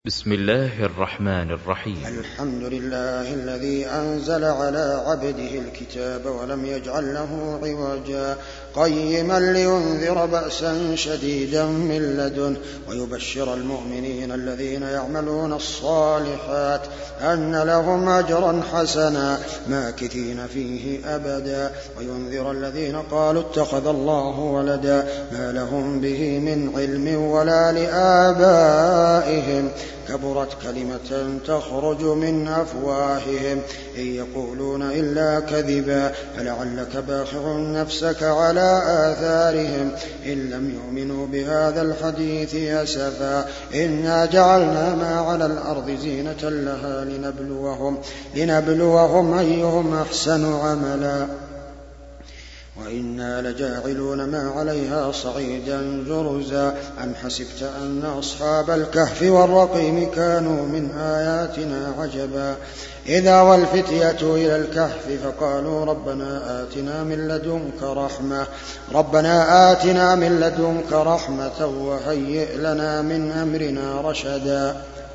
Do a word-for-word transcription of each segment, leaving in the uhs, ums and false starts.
بسم الله الرحمن الرحيم. الحمد لله الذي أنزل على عبده الكتاب ولم يجعل له عوجا قيما لينذر بأسا شديدا من لدنه ويبشر المؤمنين الذين يعملون الصالحات أن لهم أجرا حسنا ماكثين فيه أبدا وينذر الذين قالوا اتخذ الله ولدا ما لهم به من علم ولا لآبائهم كبرت كلمة تخرج من أفواههم إن يقولون إلا كذبا فلعلك باخع نفسك على آثارهم إن لم يؤمنوا بهذا الحديث أسفا إنا جعلنا ما على الأرض زينة لها لنبلوهم, لنبلوهم أيهم أحسن عملا وإنا لجاعلون ما عليها صعيدا جرزا أم حسبت أن أصحاب الكهف والرقيم كانوا من آياتنا عجبا إذا والفتية إلى الكهف فقالوا ربنا آتنا من لدنك رحمة ربنا آتنا من لدنك رحمة وهيئ لنا من أمرنا رشدا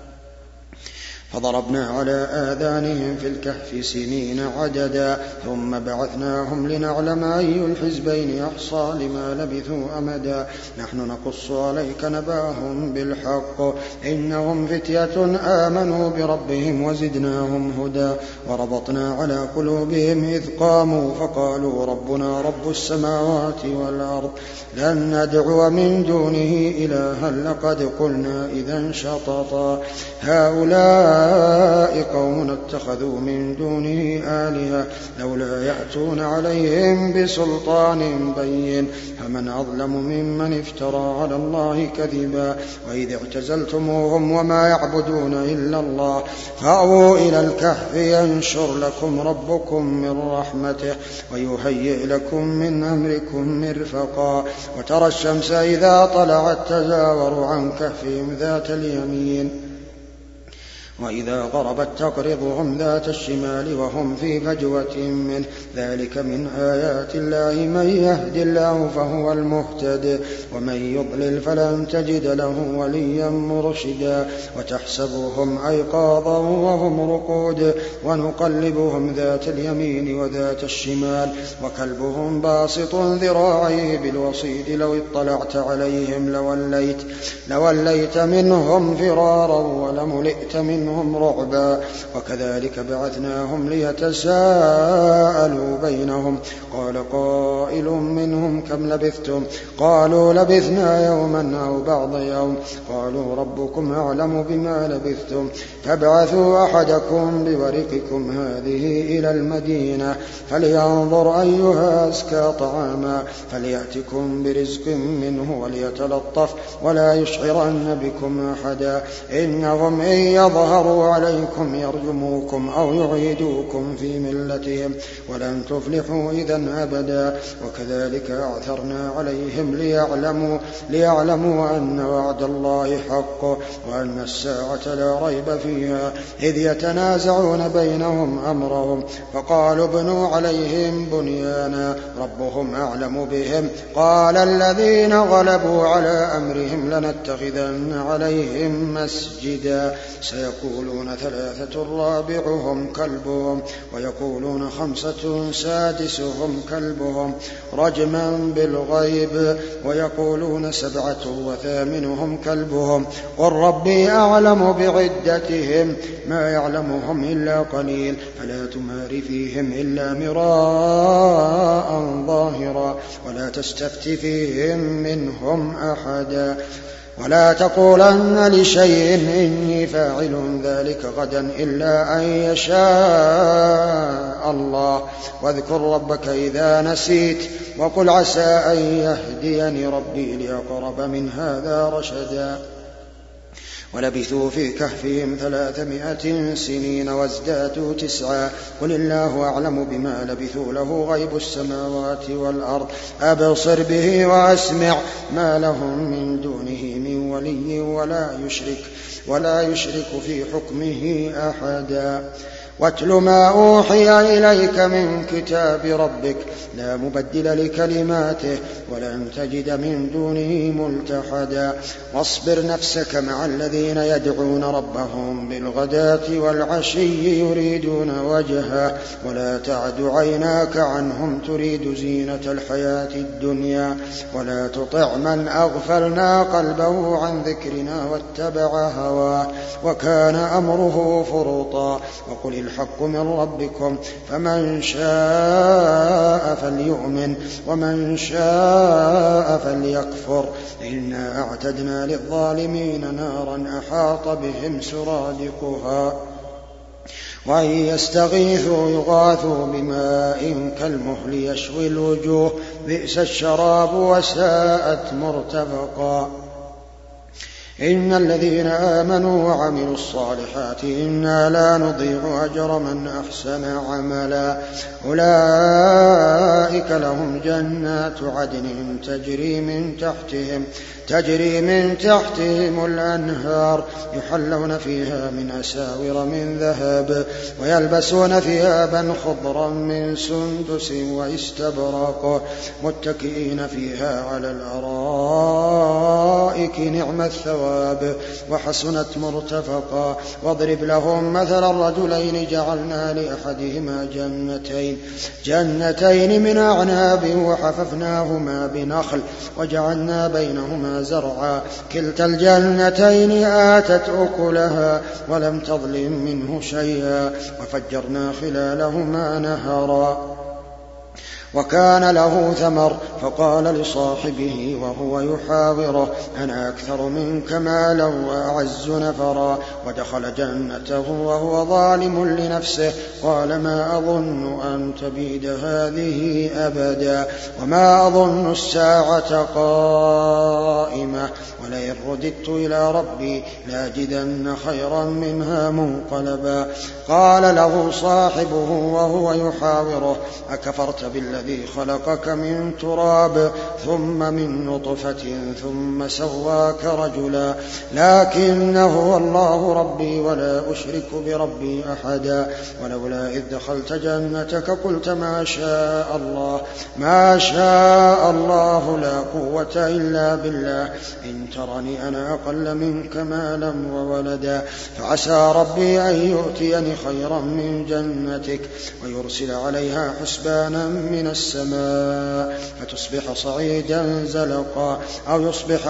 فضربنا على آذانهم في الكهف سنين عددا ثم بعثناهم لنعلم أي الحزبين أحصى لما لبثوا أمدا نحن نقص عليك نباهم بالحق إنهم فتية آمنوا بربهم وزدناهم هدى وربطنا على قلوبهم إذ قاموا فقالوا ربنا رب السماوات والأرض لن ندعو من دونه إلها لقد قلنا إذا شططا هؤلاء قوم اتخذوا من دونه آلهة لولا يأتون عليهم بسلطان بين فمن أظلم ممن افترى على الله كذبا وإذ اعتزلتموهم وما يعبدون إلا الله فأووا إلى الكهف ينشر لكم ربكم من رحمته ويهيئ لكم من أمركم مرفقا وترى الشمس إذا طلعت تزاور عن كهفهم ذات اليمين وإذا غربت تقرضهم ذات الشمال وهم في فجوة منه ذلك من آيات الله من يهد الله فهو المهتد ومن يضلل فلن تجد له وليا مرشدا وتحسبهم أيقاظا وهم رقود ونقلبهم ذات اليمين وذات الشمال وكلبهم باسط ذراعيه بالوصيد لو اطلعت عليهم لوليت, لوليت منهم فرارا ولملئت منهم هم رعبا وكذلك بعثناهم ليتساءلوا بينهم قال قائل منهم كم لبثتم قالوا لبثنا يوما أو بعض يوم قالوا ربكم أعلم بما لبثتم فابعثوا أحدكم بورقكم هذه إلى المدينة فلينظر أيها أزكى طعاما فليأتكم برزق منه وليتلطف ولا يشعرن بكم أحدا إنهم إن يظهروا عليكم يرجموكم أو يعيدوكم في ملتهم ولن تفلحوا إذن أبدا وكذلك أعثرنا عليهم ليعلموا, ليعلموا أن وعد الله حق وأن الساعة لا ريب فيها إذ يتنازعون بينهم أمرهم فقالوا ابنوا عليهم بنيانا ربهم أعلم بهم قال الذين غلبوا على أمرهم لنتخذن عليهم مسجدا سيقولون ثلاثة رابعهم كلبهم ويقولون خمسة سادسهم كلبهم رجما بالغيب ويقولون سبعة وثامنهم كلبهم قل ربي أعلم بعدتهم ما يعلمهم إلا قليل فلا تمار فيهم إلا مراء ظاهرا ولا تستفت فيهم منهم أحدا ولا تقولن لشيء إني فاعل ذلك غدا إلا أن يشاء الله واذكر ربك إذا نسيت وقل عسى أن يهديني ربي لأقرب من هذا رشدا ولبثوا في كهفهم ثلاثمائة سنين وازدادوا تسعا قل الله أعلم بما لبثوا له غيب السماوات والأرض أبصر به وأسمع ما لهم من دونه من ولي ولا يشرك, ولا يشرك في حكمه أحدا واتل ما أوحي إليك من كتاب ربك لا مبدل لكلماته ولن تجد من دونه ملتحدا واصبر نفسك مع الذين يدعون ربهم بالغداة والعشي يريدون وجهه ولا تعد عيناك عنهم تريد زينة الحياة الدنيا ولا تطع من أغفلنا قلبه عن ذكرنا واتبع هواه وكان أمره فرطا وقل الحق من ربكم فمن شاء فليؤمن ومن شاء فليكفر إنا أعتدنا للظالمين نارا أحاط بهم سرادقها وإن يستغيثوا يغاثوا بماء كالمهل يشوي الوجوه بئس الشراب وساءت مرتفقا إن الذين آمنوا وعملوا الصالحات إنا لا نضيع أجر من أحسن عملا أولئك لهم جنات عدن تجري من تحتهم تجري من تحتهم الأنهار يحلون فيها من أساور من ذهب ويلبسون ثيابا خضرا من سندس واستبرق متكئين فيها على الأرائك نعم الثواب وحسنت مرتفقا واضرب لهم مثل الرجلين جعلنا لأحدهما جنتين جنتين من أعناب وحففناهما بنخل وجعلنا بينهما زرعا كلتا الجنتين آتت أكلها ولم تظلم منه شيئا وفجرنا خلالهما نهرا وكان له ثمر فقال لصاحبه وهو يحاوره أنا أكثر منك مالا وأعز نفرا ودخل جنته وهو ظالم لنفسه قال ما أظن أن تبيد هذه أبدا وما أظن الساعة قائمة ولئن رددت إلى ربي لاجدن خيرا منها منقلبا قال له صاحبه وهو يحاوره أكفرت بالله الذي خلقك من تراب ثم من نطفة ثم سواك رجلا لكن هو الله ربي ولا أشرك بربي أحدا ولولا إذ دخلت جنتك قلت ما شاء الله ما شاء الله لا قوة إلا بالله إن ترني أنا أقل منك مالا وولدا فعسى ربي أن يؤتيني خيرا من جنتك ويرسل عليها حسبانا من السماء فتصبح صعيدا زلقا أو يصبح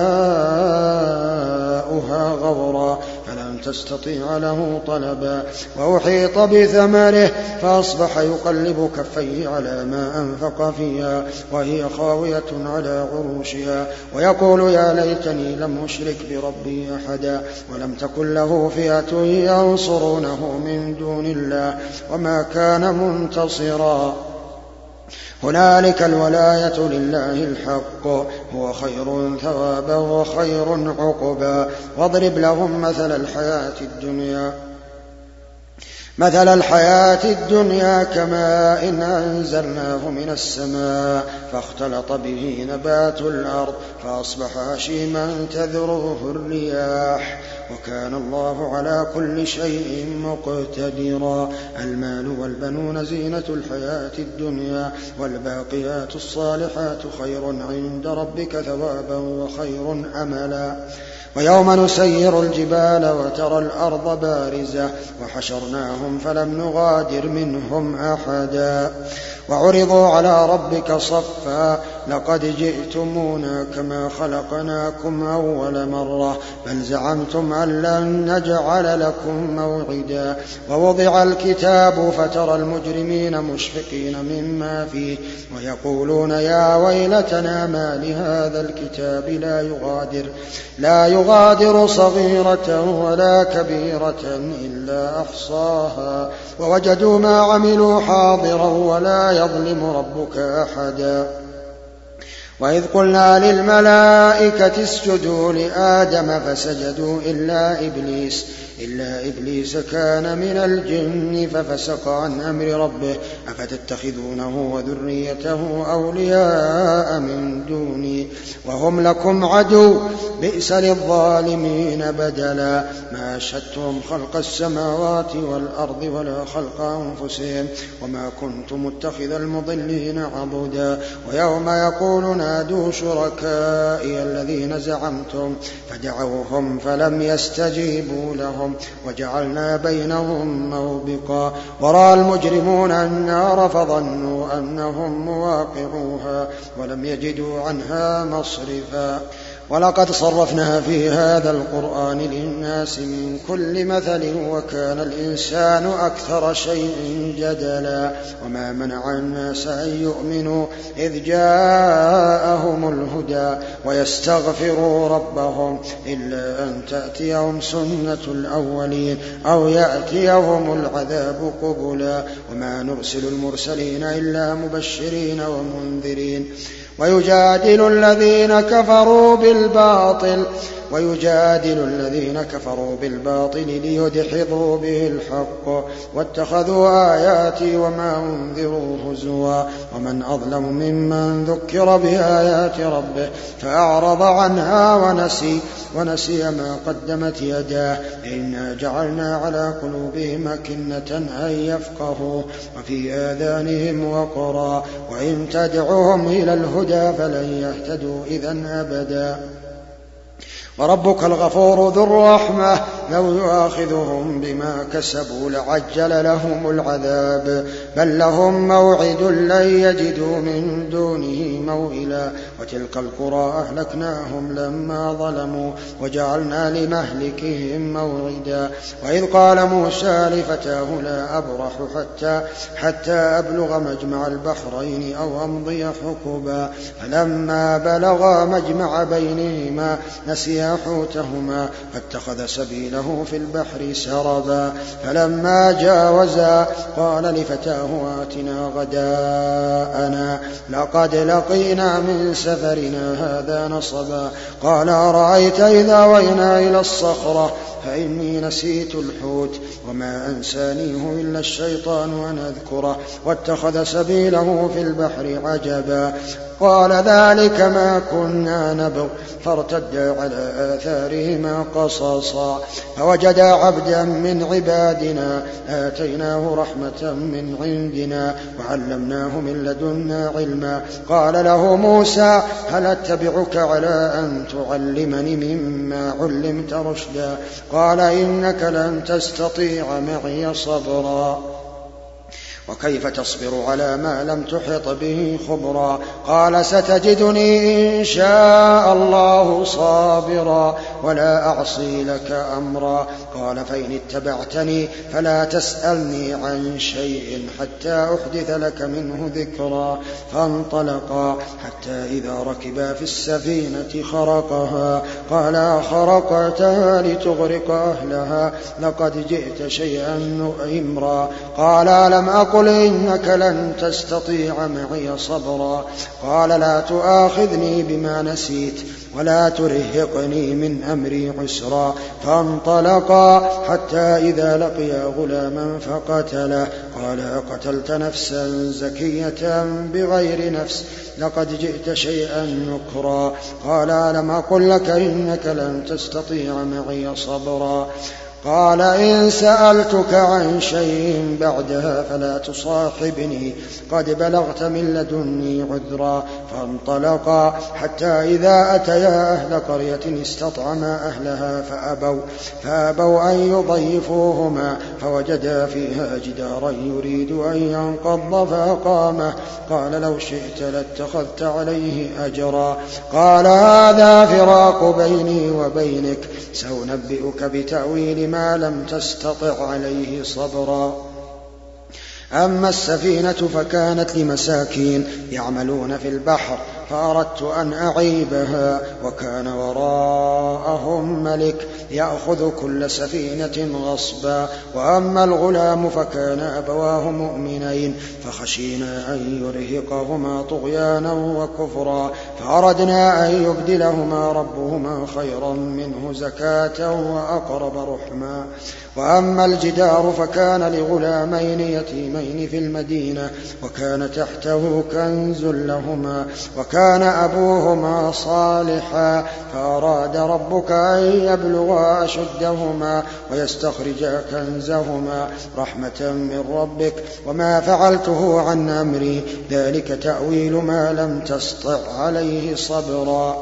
ماؤها غورا فلن تستطيع له طلبا وأحيط بثمره فأصبح يقلب كفيه على ما أنفق فيها وهي خاوية على عروشها ويقول يا ليتني لم أشرك بربي أحدا ولم تكن له فئة ينصرونه من دون الله وما كان منتصرا هنالك الولاية لله الحق هو خير ثوابا وخير عقبا واضرب لهم مثل الحياة الدنيا مثل الحياة الدنيا كماء إن أنزلناه من السماء فاختلط به نبات الأرض فأصبح هشيما تذروه الرياح وكان الله على كل شيء مقتدرا المال والبنون زينة الحياة الدنيا والباقيات الصالحات خير عند ربك ثوابا وخير أملا ويوم نسير الجبال وترى الأرض بارزة وحشرناهم فلم نغادر منهم أحدا وعرضوا على ربك صفا لقد جئتمونا كما خلقناكم أول مرة بل زعمتم أن لن نجعل لكم موعدا ووضع الكتاب فترى المجرمين مشفقين مما فيه ويقولون يا ويلتنا ما لهذا الكتاب لا يغادر لا يغادر صغيرة ولا كبيرة إلا أحصاها ووجدوا ما عملوا حاضرا ولا يظلم ربك أحدا وإذ قلنا للملائكة اسجدوا لآدم فسجدوا إلا إبليس إلا إبليس كان من الجن ففسق عن أمر ربه أفتتخذونه وذريته أولياء من دوني وهم لكم عدو بئس للظالمين بدلا ما أشهدتهم خلق السماوات والأرض ولا خلق أنفسهم وما كنت متخذ المضلين عضدا ويوم يقول نادوا شركائي الذين زعمتم فدعوهم فلم يستجيبوا لهم وجعلنا بينهم موبقا ورأى المجرمون النار فظنوا أنهم مواقعوها ولم يجدوا عنها مصرفا ولقد صرفنا في هذا القرآن للناس من كل مثل وكان الإنسان أكثر شيء جدلا وما منع الناس أن يؤمنوا إذ جاءهم الهدى ويستغفروا ربهم إلا أن تأتيهم سنة الأولين أو يأتيهم العذاب قبلا وما نرسل المرسلين إلا مبشرين ومنذرين ويجادل الذين كفروا بالباطل ويجادل الذين كفروا بالباطل ليدحضوا به الحق واتخذوا آياتي وما أنذروا هزوا ومن أظلم ممن ذكر بآيات ربه فأعرض عنها ونسي ونسي ما قدمت يداه إنا جعلنا على قلوبهم أكنة أن يفقهوا وفي آذانهم وقرا وإن تدعوهم إلى الهدى فلن يهتدوا إذن أبدا وربك الغفور ذو الرحمة لو يؤاخذهم بما كسبوا لعجل لهم العذاب بل لهم موعد لن يجدوا من دونه موئلا وتلك القرى أهلكناهم لما ظلموا وجعلنا لمهلكهم موعدا وإذ قال موسى لفتاه لا أبرح حتى, حتى أبلغ مجمع البحرين أو أمضي حقبا فلما بلغا مجمع بينهما نسيا حوتهما فاتخذ سبيله في البحر سربا فلما جاوزا قال لفتاه آتنا غداءنا لقد لقينا من سفرنا هذا نصبا قال أرأيت إذا وينا إلى الصخرة فإني نسيت الحوت وما أنسانيه إلا الشيطان أن أذكره واتخذ سبيله في البحر عجبا قال ذلك ما كنا نبغ فارتدا على آثارهما قصصا فوجدا عبدا من عبادنا آتيناه رحمة من عندنا وعلمناه من لدنا علما قال له موسى هل أتبعك على أن تعلمني مما علمت رشدا قال إنك لن تستطيع معي صبرا وكيف تصبر على ما لم تحط به خبرا قال ستجدني إن شاء الله صابرا ولا أعصي لك أمرا قال فإن اتبعتني فلا تسألني عن شيء حتى أحدث لك منه ذكرا فانطلقا حتى إذا ركبا في السفينة خرقها قال خرقتها لتغرق أهلها لقد جئت شيئا نؤمرا قال لم أقل إنك لن تستطيع معي صبرا قال لا تؤاخذني بما نسيت ولا ترهقني من أمري عسرا فانطلقا حتى إذا لقيا غلاما فقتله قال قتلت نفسا زكية بغير نفس لقد جئت شيئا نكرا قال ألم أقل لك إنك لن تستطيع معي صبرا قال إن سألتك عن شيء بعدها فلا تصاحبني قد بلغت من لدني عذرا فانطلقا حتى إذا أتيا أهل قرية استطعما أهلها فأبوا, فأبوا أن يضيفوهما فوجدا فيها جدارا يريد أن ينقض فأقامه قال لو شئت لاتخذت عليه أجرا قال هذا فراق بيني وبينك سأنبئك بتأويل ما لم تستطع عليه صبرا أما السفينة فكانت لمساكين يعملون في البحر فأردت أن أعيبها، وكان وراءهم ملك يأخذ كل سفينة غصبا. وأما الغلام فكان أبواه مؤمنين فخشينا أن يرهقهما طغيانا وكفرا، فأردنا أن يبدلهما ربهما خيرا منه زكاة وأقرب رحما. وأما الجدار فكان لغلامين يتيمين في المدينة وكان تحته كنز لهما وكان أبوهما صالحا، فأراد ربك أن يبلغا أشدهما ويستخرجا كنزهما رحمة من ربك، وما فعلته عن أمري، ذلك تأويل ما لم تسطع عليه صبرا.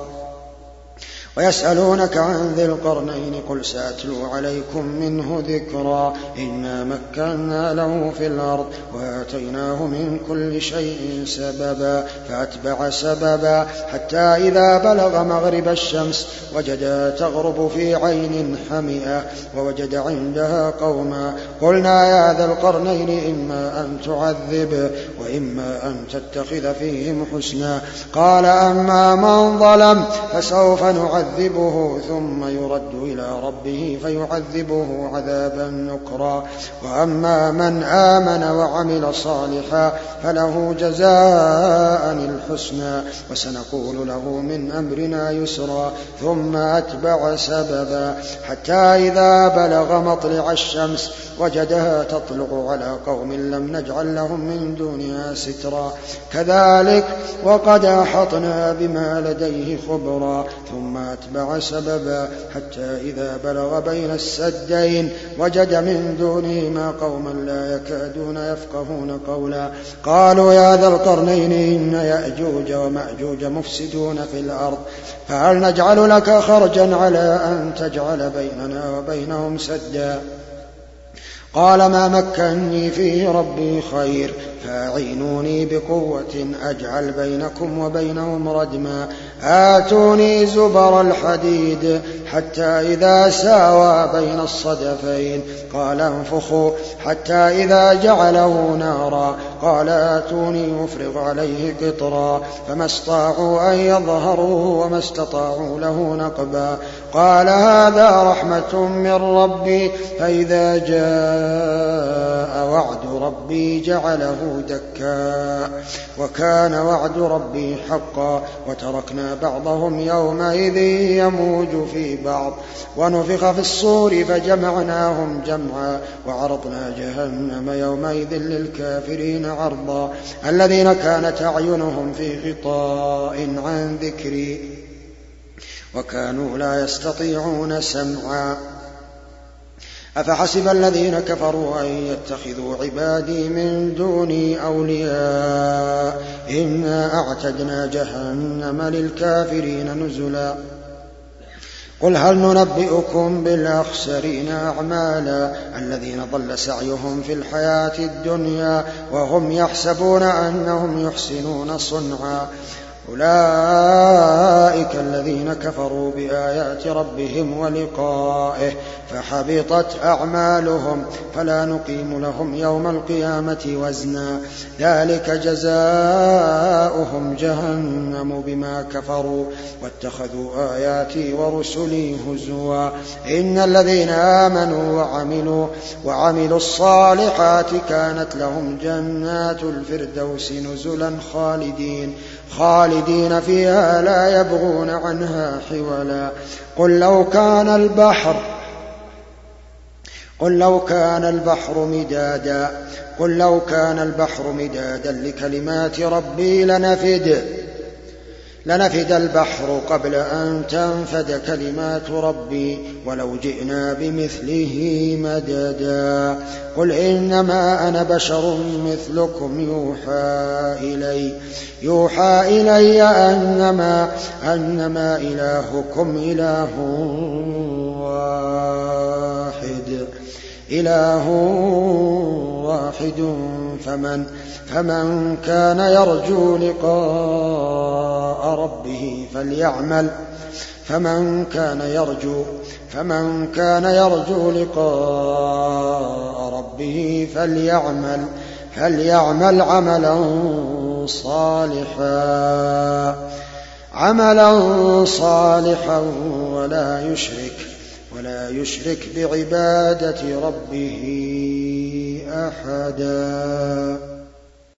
ويسألونك عن ذي القرنين قل سأتلو عليكم منه ذكرا. إنا مكنا له في الأرض وآتيناه من كل شيء سببا، فأتبع سببا حتى إذا بلغ مغرب الشمس وجدها تغرب في عين حمئة ووجد عندها قوما. قلنا يا ذا القرنين إما أن تعذب وإما أن تتخذ فيهم حسنا. قال أما من ظلم فسوف نعذب يعذبه ثم يرد إلى ربه فيعذبه عذابا نكرا. وأما من آمن وعمل صالحا فله جزاء الحسنى وسنقول له من أمرنا يسرا. ثم أتبع سببا حتى إذا بلغ مطلع الشمس وجدها تطلع على قوم لم نجعل لهم من دونها سترا. كذلك وقد أحطنا بما لديه خبرا. ثم أتبع سببا حتى إذا بلغ بين السدين وجد من دونهما قوما لا يكادون يفقهون قولا. قالوا يا ذا القرنين إن يأجوج ومأجوج مفسدون في الأرض فهل نجعل لك خرجا على أن تجعل بيننا وبينهم سدا. قال ما مكنني فيه ربي خير فاعينوني بقوة أجعل بينكم وبينهم ردما. آتوني زبر الحديد حتى إذا ساوى بين الصدفين قال انفخوا حتى إذا جعله نارا قال آتوني أفرغ عليه قطرا. فما استطاعوا أن يظهروا وما استطاعوا له نقبا. قال هذا رحمة من ربي فإذا جاء وعد ربي جعله دكا وكان وعد ربي حقا. وتركنا بعضهم يومئذ يموج في بعض ونفخ في الصور فجمعناهم جمعا وعرضنا جهنم يومئذ للكافرين عرضا. الذين كانت أعينهم في غطاء عن ذكري وكانوا لا يستطيعون سمعا. أفحسب الذين كفروا أن يتخذوا عبادي من دوني أولياء إنا أعتدنا جهنم للكافرين نزلا. قل هل ننبئكم بالأخسرين أعمالا الذين ضل سعيهم في الحياة الدنيا وهم يحسبون أنهم يحسنون صنعا. أولئك الذين كفروا بآيات ربهم ولقائه فحبطت أعمالهم فلا نقيم لهم يوم القيامة وزنا. ذلك جزاؤهم جهنم بما كفروا واتخذوا آياتي ورسلي هزوا. إن الذين آمنوا وعملوا, وعملوا الصالحات كانت لهم جنات الفردوس نزلا خالدين خالدين فيها لا يبغون عنها حولا. قل لو كان البحر قل لو كان البحر مدادا قل لو كان البحر مدادا لكلمات ربي لنفد لنفد البحر قبل أن تنفد كلمات ربي ولو جئنا بمثله مددا. قل إنما أنا بشر مثلكم يوحى إلي يوحى إلي أنما, أنما إلهكم إله واحد إله واحد فمن, فمن كان يرجو لقاء ربه فليعمل فمن كان يرجو فمن كان يرجو لقاء ربه فليعمل فليعمل عملا صالحا عملا صالحا ولا يشرك ولا يشرك بعبادة ربه أحدا.